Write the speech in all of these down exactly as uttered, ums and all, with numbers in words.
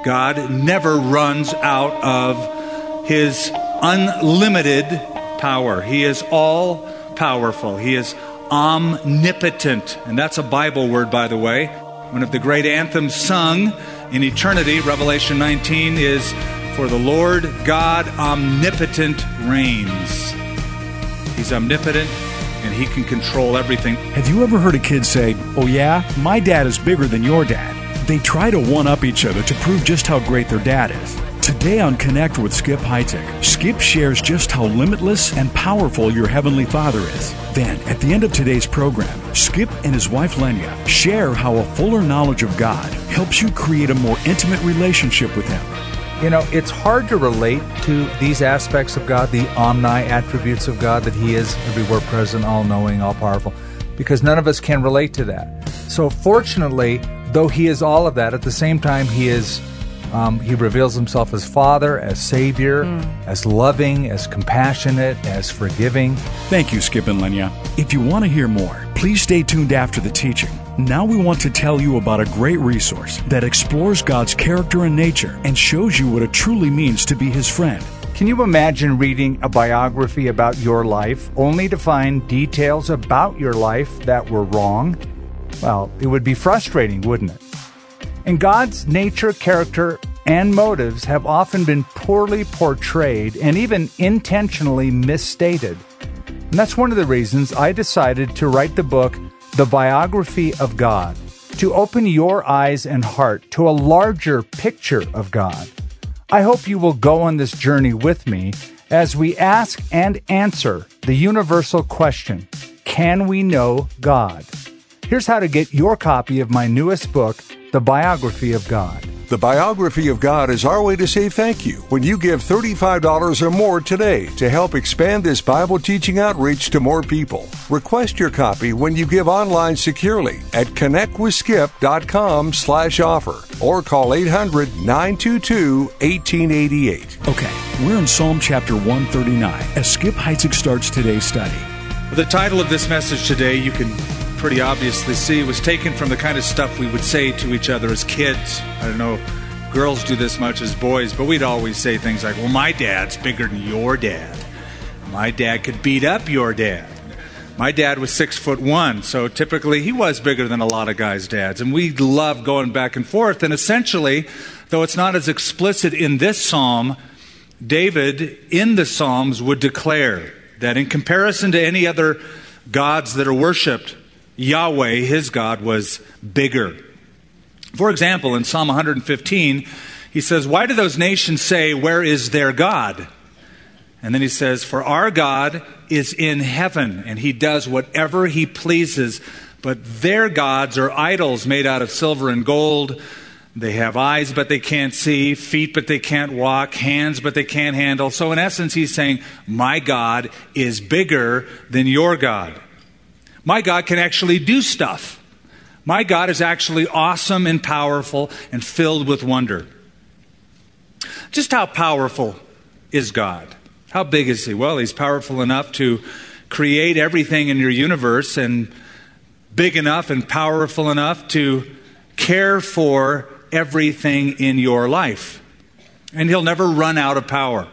God never runs out of His unlimited power. He is all powerful. He is omnipotent. And that's a Bible word, by the way. One of the great anthems sung in eternity, Revelation nineteen, is, "For the Lord God omnipotent reigns." He's omnipotent, and He can control everything. Have you ever heard a kid say, "Oh yeah, my dad is bigger than your dad"? They try to one-up each other to prove just how great their dad is. Today on Connect with Skip Heitzig, Skip shares just how limitless and powerful your Heavenly Father is. Then, at the end of today's program, Skip and his wife Lenya share how a fuller knowledge of God helps you create a more intimate relationship with Him. You know, it's hard to relate to these aspects of God, the omni-attributes of God, that He is everywhere present, all-knowing, all-powerful, because none of us can relate to that. So fortunately, though He is all of that, at the same time, He is um, He reveals Himself as Father, as Savior, mm. as loving, as compassionate, as forgiving. Thank you, Skip and Lenya. If you want to hear more, please stay tuned after the teaching. Now we want to tell you about a great resource that explores God's character and nature and shows you what it truly means to be His friend. Can you imagine reading a biography about your life only to find details about your life that were wrong? Well, it would be frustrating, wouldn't it? And God's nature, character, and motives have often been poorly portrayed and even intentionally misstated. And that's one of the reasons I decided to write the book, The Biography of God, to open your eyes and heart to a larger picture of God. I hope you will go on this journey with me as we ask and answer the universal question, can we know God? Here's how to get your copy of my newest book, The Biography of God. The Biography of God is our way to say thank you when you give thirty-five dollars or more today to help expand this Bible teaching outreach to more people. Request your copy when you give online securely at connect with skip dot com slash offer or call eight hundred, nine two two, one eight eight eight. Okay, we're in Psalm chapter one thirty-nine as Skip Heitzig starts today's study. The title of this message today, you can pretty obviously see, was taken from the kind of stuff we would say to each other as kids. I don't know if girls do this much as boys, but we'd always say things like, well, my dad's bigger than your dad. My dad could beat up your dad. My dad was six foot one, so typically he was bigger than a lot of guys' dads. And we love going back and forth. And essentially, though it's not as explicit in this psalm, David in the Psalms would declare that in comparison to any other gods that are worshipped, Yahweh, his God, was bigger. For example, in Psalm one fifteen, he says, why do those nations say, where is their God? And then he says, for our God is in heaven, and He does whatever He pleases. But their gods are idols made out of silver and gold. They have eyes, but they can't see, feet, but they can't walk, hands, but they can't handle. So in essence, he's saying, my God is bigger than your God. My God can actually do stuff. My God is actually awesome and powerful and filled with wonder. Just how powerful is God? How big is He? Well, He's powerful enough to create everything in your universe and big enough and powerful enough to care for everything in your life. And He'll never run out of power.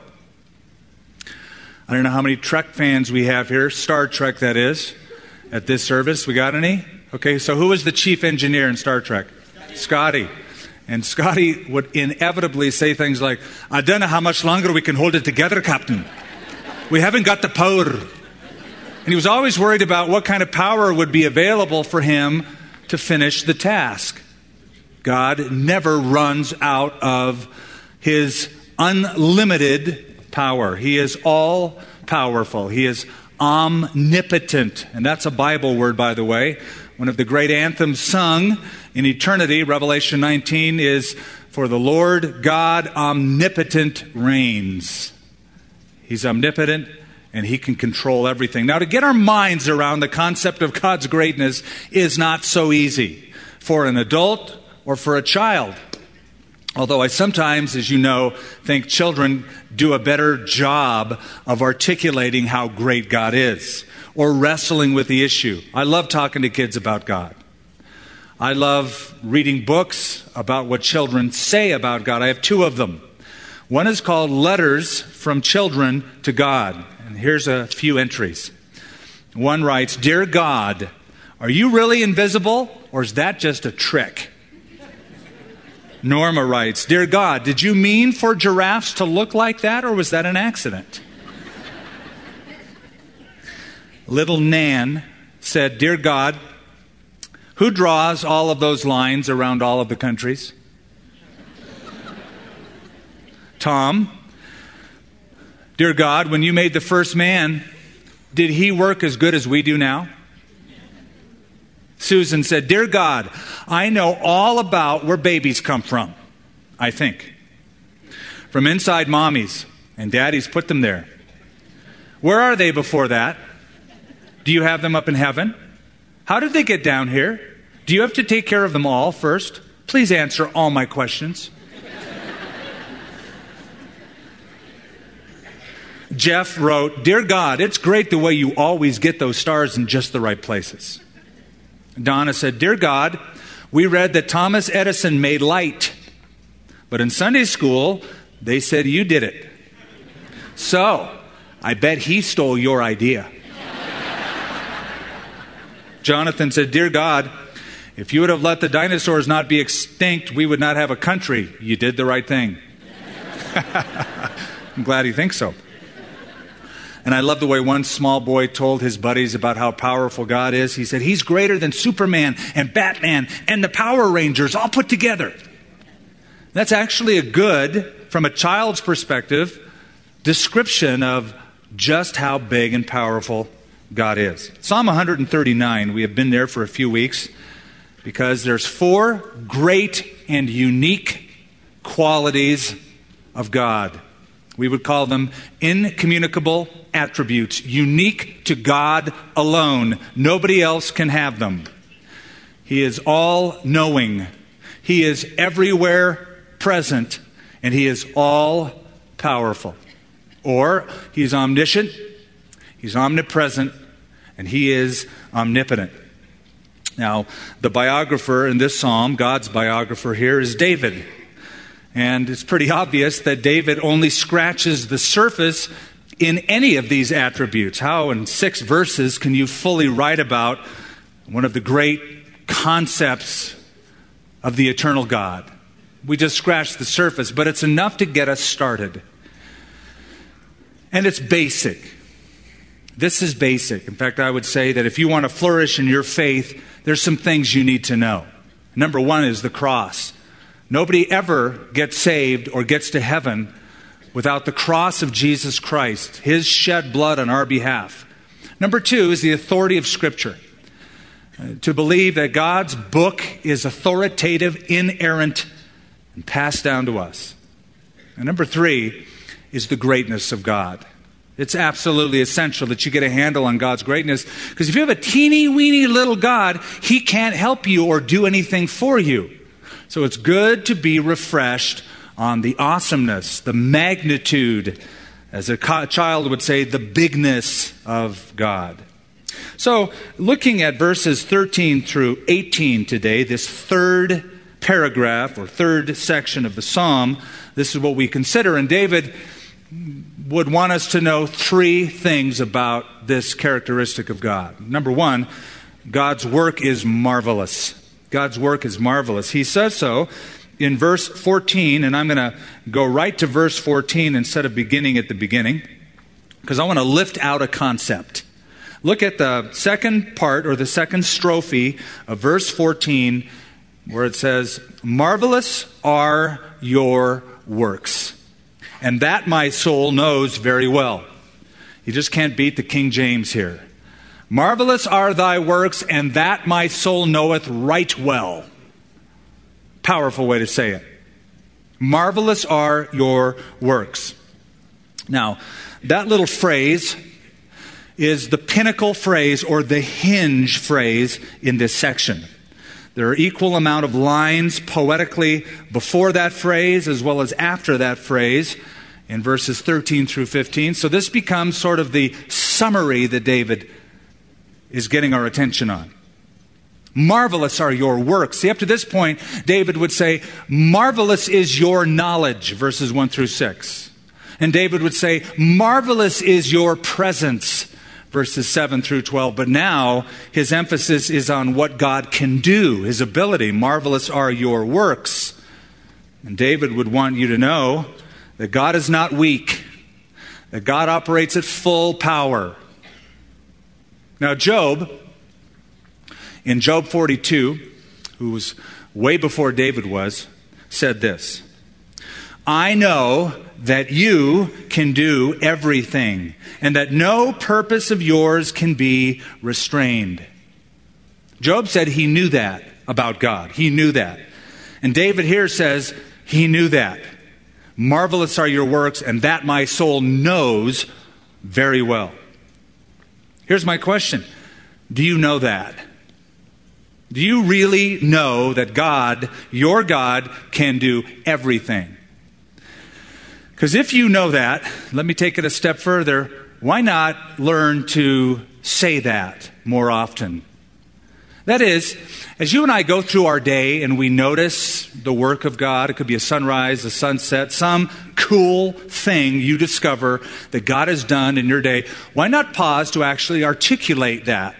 I don't know how many Trek fans we have here, Star Trek that is, at this service. We got any? Okay, so who was the chief engineer in Star Trek? Scotty. And Scotty would inevitably say things like, I don't know how much longer we can hold it together, Captain. We haven't got the power. And he was always worried about what kind of power would be available for him to finish the task. God never runs out of His unlimited power. He is all powerful. He is omnipotent. And that's a Bible word, by the way. One of the great anthems sung in eternity, Revelation nineteen, is, for the Lord God omnipotent reigns. He's omnipotent and He can control everything. Now, to get our minds around the concept of God's greatness is not so easy for an adult or for a child. Although I sometimes, as you know, think children do a better job of articulating how great God is or wrestling with the issue. I love talking to kids about God. I love reading books about what children say about God. I have two of them. One is called Letters from Children to God. And here's a few entries. One writes, "Dear God, are you really invisible, or is that just a trick?" Norma writes, "Dear God, did you mean for giraffes to look like that, or was that an accident?" Little Nan said, "Dear God, who draws all of those lines around all of the countries?" Tom, "Dear God, when you made the first man, did he work as good as we do now?" Susan said, "Dear God, I know all about where babies come from, I think. From inside mommies, and daddies put them there. Where are they before that? Do you have them up in heaven? How did they get down here? Do you have to take care of them all first? Please answer all my questions." Jeff wrote, "Dear God, it's great the way you always get those stars in just the right places." Donna said, "Dear God, we read that Thomas Edison made light, but in Sunday school, they said you did it. So, I bet he stole your idea." Jonathan said, "Dear God, if you would have let the dinosaurs not be extinct, we would not have a country. You did the right thing." I'm glad he thinks so. And I love the way one small boy told his buddies about how powerful God is. He said, "He's greater than Superman and Batman and the Power Rangers all put together." That's actually a good, from a child's perspective, description of just how big and powerful God is. Psalm one thirty-nine, we have been there for a few weeks because there's four great and unique qualities of God. We would call them incommunicable attributes, unique to God alone. Nobody else can have them. He is all-knowing. He is everywhere present, and He is all-powerful. Or He's omniscient, He's omnipresent, and He is omnipotent. Now, the biographer in this psalm, God's biographer here, is David. And it's pretty obvious that David only scratches the surface in any of these attributes. How in six verses can you fully write about one of the great concepts of the eternal God? We just scratched the surface, but it's enough to get us started. And it's basic. This is basic. In fact, I would say that if you want to flourish in your faith, there's some things you need to know. Number one is the cross. Nobody ever gets saved or gets to heaven without the cross of Jesus Christ, His shed blood on our behalf. Number two is the authority of Scripture. Uh, to believe that God's book is authoritative, inerrant, and passed down to us. And number three is the greatness of God. It's absolutely essential that you get a handle on God's greatness, because if you have a teeny weeny little God, He can't help you or do anything for you. So it's good to be refreshed on the awesomeness, the magnitude, as a child would say, the bigness of God. So looking at verses thirteen through eighteen today, this third paragraph or third section of the psalm, this is what we consider. And David would want us to know three things about this characteristic of God. Number one, God's work is marvelous. God's work is marvelous. He says so in verse fourteen, and I'm going to go right to verse fourteen instead of beginning at the beginning, because I want to lift out a concept. Look at the second part, or the second strophe of verse fourteen, where it says, "Marvelous are your works, and that my soul knows very well." You just can't beat the King James here. "Marvelous are thy works, and that my soul knoweth right well." Powerful way to say it. Marvelous are your works. Now, that little phrase is the pinnacle phrase or the hinge phrase in this section. There are equal amount of lines poetically before that phrase as well as after that phrase in verses thirteen through fifteen. So this becomes sort of the summary that David is getting our attention on. Marvelous are your works. See, up to this point, David would say, marvelous is your knowledge, verses one through six. And David would say, marvelous is your presence, verses seven through twelve. But now his emphasis is on what God can do, his ability. Marvelous are your works. And David would want you to know that God is not weak, that God operates at full power. Now, Job, in Job forty-two, who was way before David was, said this, I know that you can do everything, and that no purpose of yours can be restrained. Job said he knew that about God. He knew that. And David here says he knew that. Marvelous are your works, and that my soul knows very well. Here's my question. Do you know that? Do you really know that God, your God, can do everything? Because if you know that, let me take it a step further. Why not learn to say that more often? That is, as you and I go through our day and we notice the work of God, it could be a sunrise, a sunset, some cool thing you discover that God has done in your day, why not pause to actually articulate that?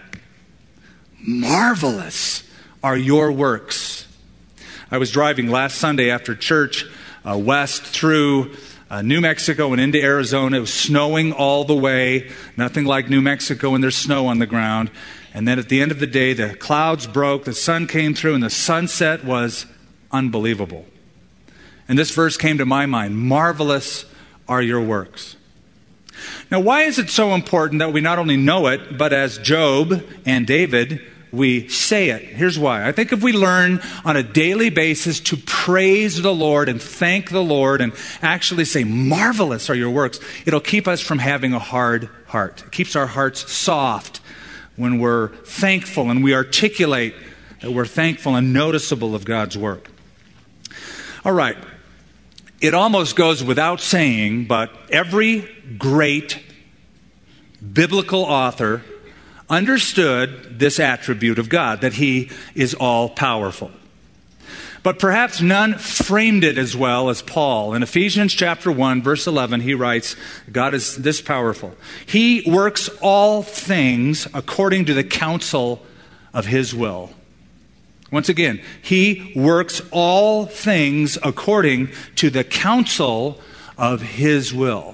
Marvelous are your works. I was driving last Sunday after church uh, west through uh, New Mexico and into Arizona. It was snowing all the way, nothing like New Mexico when there's snow on the ground. And then at the end of the day, the clouds broke, the sun came through, and the sunset was unbelievable. And this verse came to my mind, marvelous are your works. Now, why is it so important that we not only know it, but as Job and David, we say it? Here's why. I think if we learn on a daily basis to praise the Lord and thank the Lord and actually say, marvelous are your works, it'll keep us from having a hard heart. It keeps our hearts soft when we're thankful and we articulate that we're thankful and noticeable of God's work. All right. It almost goes without saying, but every great biblical author understood this attribute of God, that He is all-powerful. But perhaps none framed it as well as Paul. In Ephesians chapter one, verse eleven, he writes, God is this powerful. He works all things according to the counsel of His will. Once again, He works all things according to the counsel of His will.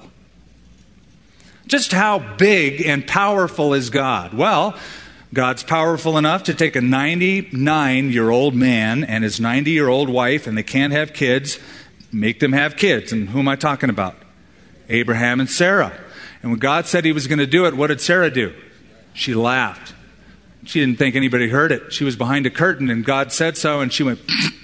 Just how big and powerful is God? Well, God's powerful enough to take a ninety-nine-year-old man and his ninety-year-old wife, and they can't have kids, make them have kids. And who am I talking about? Abraham and Sarah. And when God said He was going to do it, what did Sarah do? She laughed. She didn't think anybody heard it. She was behind a curtain, and God said so, and she went,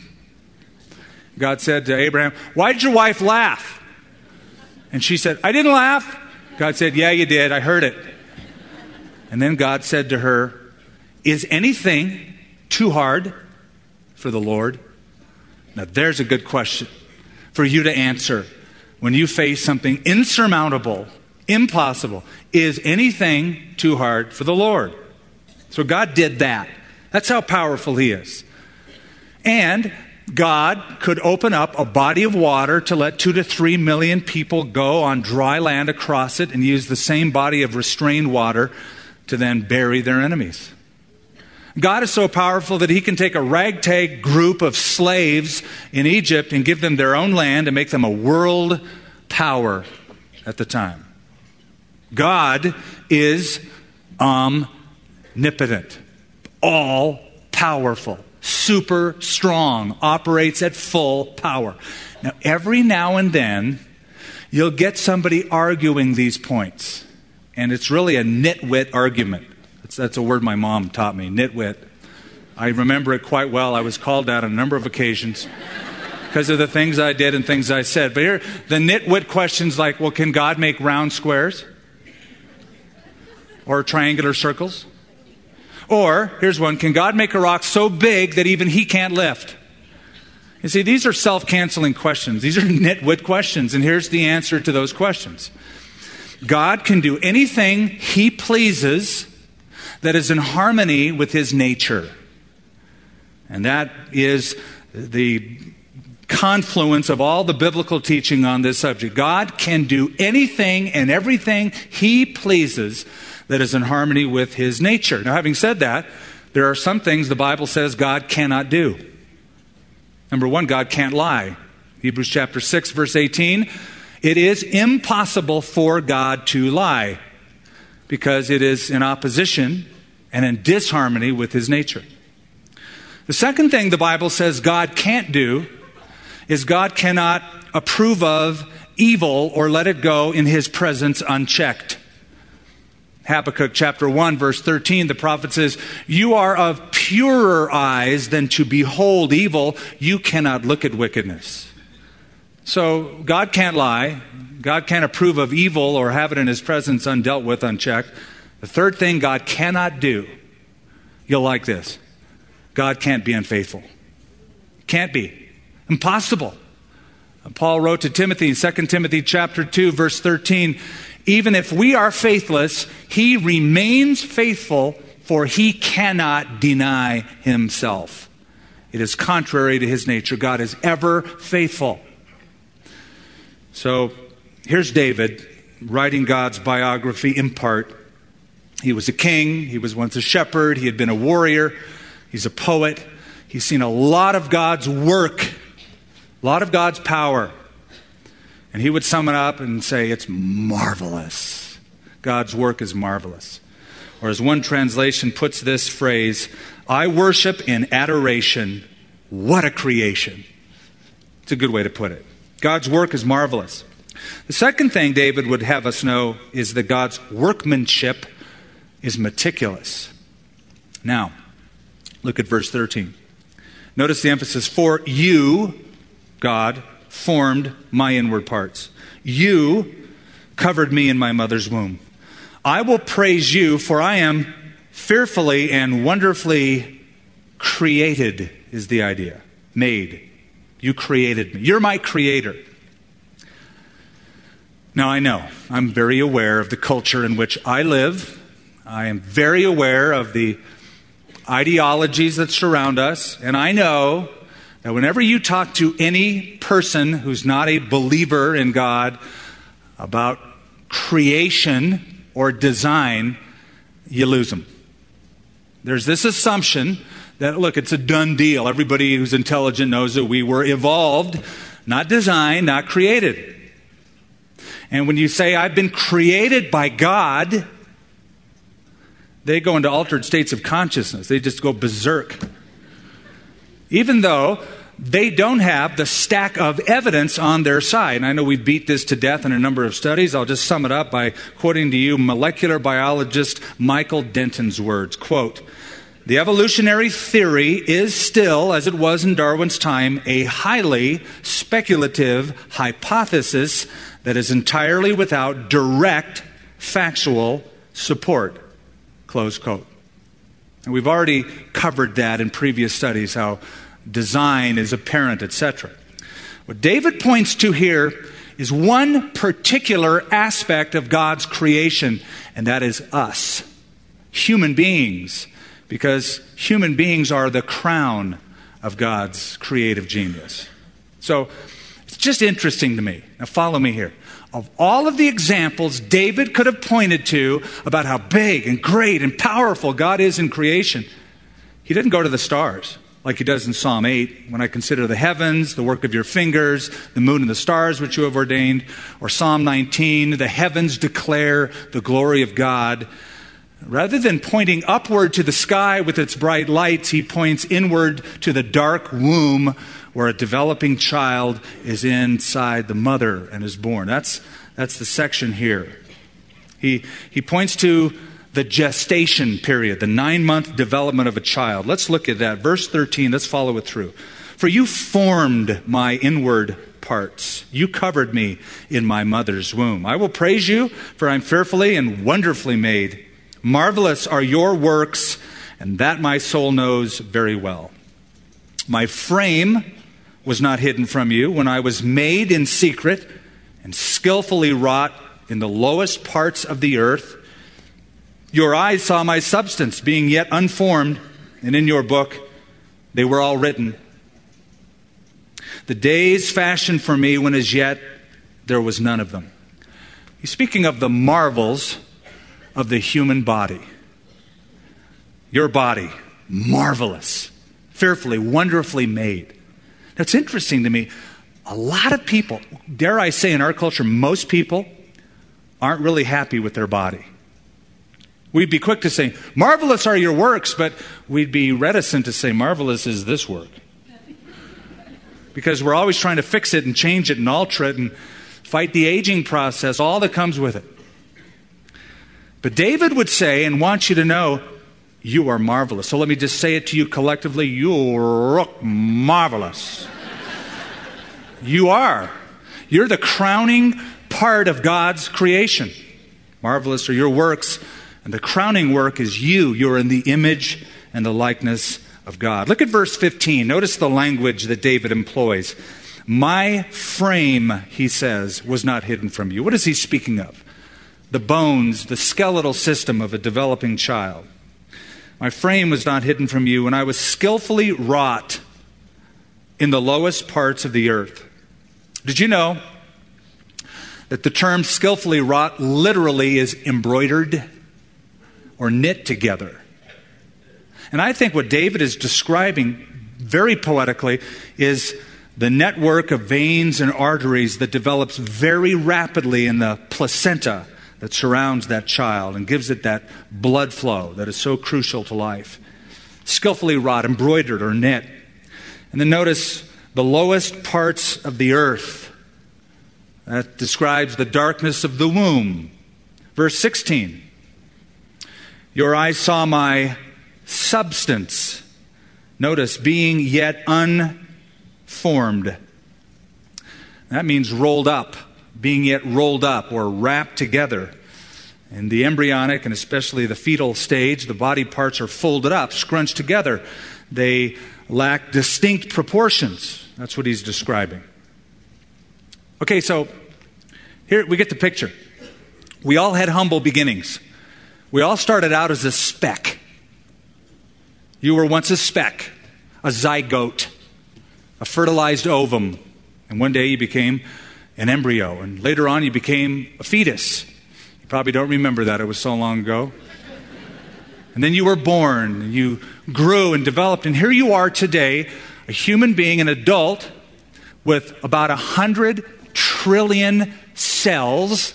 God said to Abraham, why did your wife laugh? And she said, I didn't laugh. God said, yeah, you did. I heard it. And then God said to her, is anything too hard for the Lord? Now there's a good question for you to answer when you face something insurmountable, impossible. Is anything too hard for the Lord? So God did that. That's how powerful He is. And God could open up a body of water to let two to three million people go on dry land across it and use the same body of restrained water to then bury their enemies. God is so powerful that He can take a ragtag group of slaves in Egypt and give them their own land and make them a world power at the time. God is omnipotent, all powerful, super strong, operates at full power. Now, every now and then, you'll get somebody arguing these points. And it's really a nitwit argument. That's, that's a word my mom taught me, nitwit. I remember it quite well. I was called out on a number of occasions because of the things I did and things I said. But here, the nitwit questions like, well, can God make round squares? Or triangular circles? Or, here's one, can God make a rock so big that even He can't lift? You see, these are self-canceling questions. These are nitwit questions. And here's the answer to those questions. God can do anything He pleases that is in harmony with His nature. And that is the confluence of all the biblical teaching on this subject. God can do anything and everything He pleases that is in harmony with His nature. Now, having said that, there are some things the Bible says God cannot do. Number one, God can't lie. Hebrews chapter six, verse eighteen, it is impossible for God to lie because it is in opposition and in disharmony with His nature. The second thing the Bible says God can't do is God cannot approve of evil or let it go in His presence unchecked. Habakkuk chapter one, verse thirteen, the prophet says, "You are of purer eyes than to behold evil. You cannot look at wickedness." So God can't lie. God can't approve of evil or have it in His presence undealt with, unchecked. The third thing God cannot do, you'll like this, God can't be unfaithful. Can't be. Impossible. Paul wrote to Timothy in Second Timothy chapter two, verse thirteen, "Even if we are faithless, He remains faithful, for He cannot deny Himself." It is contrary to His nature. God is ever faithful. So here's David writing God's biography in part. He was a king. He was once a shepherd. He had been a warrior. He's a poet. He's seen a lot of God's work, a lot of God's power. And he would sum it up and say, it's marvelous. God's work is marvelous. Or as one translation puts this phrase, I worship in adoration. What a creation. It's a good way to put it. God's work is marvelous. The second thing David would have us know is that God's workmanship is meticulous. Now, look at verse thirteen. Notice the emphasis, for you, God, formed my inward parts. You covered me in my mother's womb. I will praise you, for I am fearfully and wonderfully created, is the idea. Made. You created me. You're my creator. Now I know, I'm very aware of the culture in which I live. I am very aware of the ideologies that surround us. And I know that whenever you talk to any person who's not a believer in God about creation or design, you lose them. There's this assumption that, look, it's a done deal. Everybody who's intelligent knows that we were evolved, not designed, not created. And when you say, I've been created by God, they go into altered states of consciousness. They just go berserk. Even though they don't have the stack of evidence on their side. And I know we beat this to death in a number of studies. I'll just sum it up by quoting to you molecular biologist Michael Denton's words. Quote, the evolutionary theory is still, as it was in Darwin's time, a highly speculative hypothesis that is entirely without direct factual support. Close quote. And we've already covered that in previous studies, how design is apparent, et cetera. What David points to here is one particular aspect of God's creation, and that is us, human beings, because human beings are the crown of God's creative genius. So it's just interesting to me. Now follow me here. Of all of the examples David could have pointed to about how big and great and powerful God is in creation, he didn't go to the stars like he does in Psalm eight. When I consider the heavens, the work of your fingers, the moon and the stars which you have ordained. Or Psalm nineteen, the heavens declare the glory of God. Rather than pointing upward to the sky with its bright lights, he points inward to the dark womb where a developing child is inside the mother and is born. That's, that's the section here. He, he points to the gestation period, the nine-month development of a child. Let's look at that. Verse thirteen, let's follow it through. For you formed my inward parts. You covered me in my mother's womb. I will praise you, for I'm fearfully and wonderfully made. Marvelous are your works, and that my soul knows very well. My frame was not hidden from you when I was made in secret and skillfully wrought in the lowest parts of the earth. Your eyes saw my substance being yet unformed, and in your book They were all written. The days fashioned for me when as yet there was none of them. He's speaking of the marvels of the human body. Your body, marvelous, fearfully, wonderfully made. Now, it's interesting to me, a lot of people, dare I say in our culture, most people aren't really happy with their body. We'd be quick to say, marvelous are your works, but we'd be reticent to say, marvelous is this work. Because we're always trying to fix it and change it and alter it and fight the aging process, all that comes with it. But David would say and want you to know, you are marvelous. So let me just say it to you collectively, you're marvelous. You are. You're the crowning part of God's creation. Marvelous are your works, and the crowning work is you. You're in the image and the likeness of God. Look at verse fifteen. Notice the language that David employs. My frame, he says, was not hidden from you. What is he speaking of? The bones, the skeletal system of a developing child. My frame was not hidden from you, and I was skillfully wrought in the lowest parts of the earth. Did you know that the term skillfully wrought literally is embroidered or knit together? And I think what David is describing very poetically is the network of veins and arteries that develops very rapidly in the placenta that surrounds that child and gives it that blood flow that is so crucial to life. Skillfully wrought, embroidered, or knit. And then notice the lowest parts of the earth. That describes the darkness of the womb. Verse sixteen. Your eyes saw my substance. Notice, being yet unformed. That means rolled up. Being yet rolled up or wrapped together. In the embryonic and especially the fetal stage, the body parts are folded up, scrunched together. They lack distinct proportions. That's what he's describing. Okay, so here we get the picture. We all had humble beginnings. We all started out as a speck. You were once a speck, a zygote, a fertilized ovum, and one day you became an embryo, and later on you became a fetus. You probably don't remember that, it was so long ago. And then you were born, and you grew and developed, and here you are today, a human being, an adult, with about a hundred trillion cells,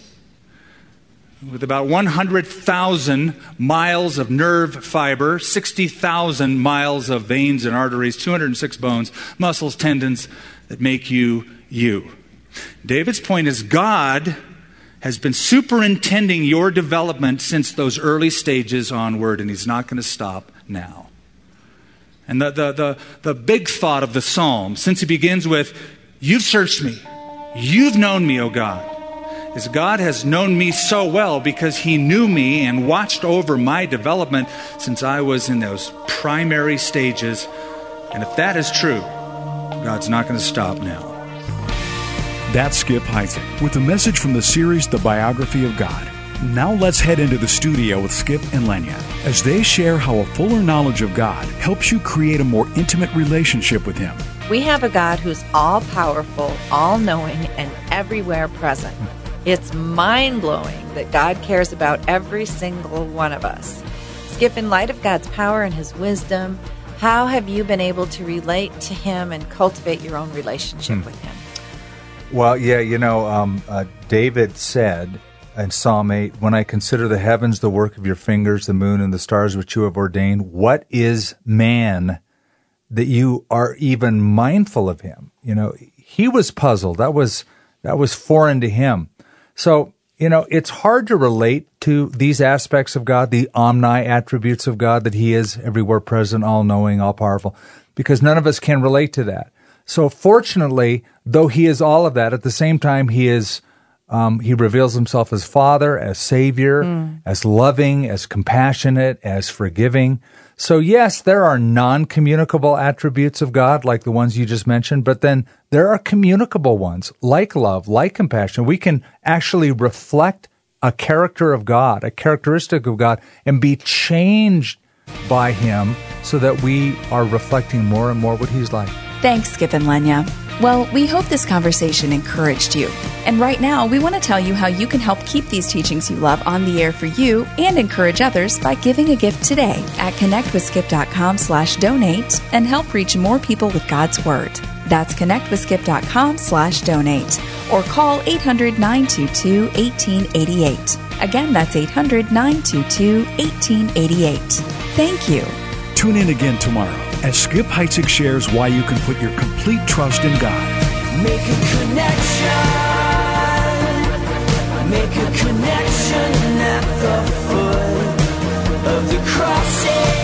with about one hundred thousand miles of nerve fiber, sixty thousand miles of veins and arteries, two hundred six bones, muscles, tendons that make you you. David's point is God has been superintending your development since those early stages onward, and he's not going to stop now. And the, the, the, the big thought of the psalm, since it begins with, you've searched me, you've known me, O God, is God has known me so well because he knew me and watched over my development since I was in those primary stages. And if that is true, God's not going to stop now. That's Skip Heitzig with a message from the series, The Biography of God. Now let's head into the studio with Skip and Lenya as they share how a fuller knowledge of God helps you create a more intimate relationship with him. We have a God who's all-powerful, all-knowing, and everywhere present. It's mind-blowing that God cares about every single one of us. Skip, in light of God's power and his wisdom, how have you been able to relate to him and cultivate your own relationship hmm. with him? Well, yeah, you know, um, uh, David said in Psalm eight, when I consider the heavens, the work of your fingers, the moon and the stars which you have ordained, what is man that you are even mindful of him? You know, he was puzzled. That was that was foreign to him. So, you know, it's hard to relate to these aspects of God, the omni attributes of God, that he is everywhere present, all-knowing, all-powerful, because none of us can relate to that. So fortunately, though he is all of that, at the same time, he is um, he reveals himself as Father, as Savior, mm. as loving, as compassionate, as forgiving. So yes, there are non-communicable attributes of God, like the ones you just mentioned, but then there are communicable ones, like love, like compassion. We can actually reflect a character of God, a characteristic of God, and be changed by Him so that we are reflecting more and more what He's like. Thanks, Skip and Lenya. Well, we hope this conversation encouraged you. And right now, we want to tell you how you can help keep these teachings you love on the air for you and encourage others by giving a gift today at connectwithskip.com slash donate and help reach more people with God's Word. That's connectwithskip.com slash donate or call eight hundred, nine two two, one eight eight eight. Again, that's eight hundred, nine two two, one eight eight eight. Thank you. Tune in again tomorrow as Skip Heitzig shares why you can put your complete trust in God. Make a connection. Make a connection at the foot of the cross.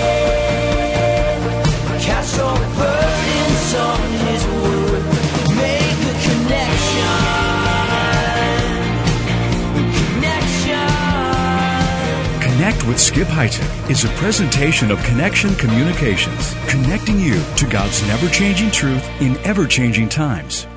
Cast all burdens on His word. Make a connection. Connection. Connect with Skip Heitzig is a presentation of Connection Communications, connecting you to God's never-changing truth in ever-changing times.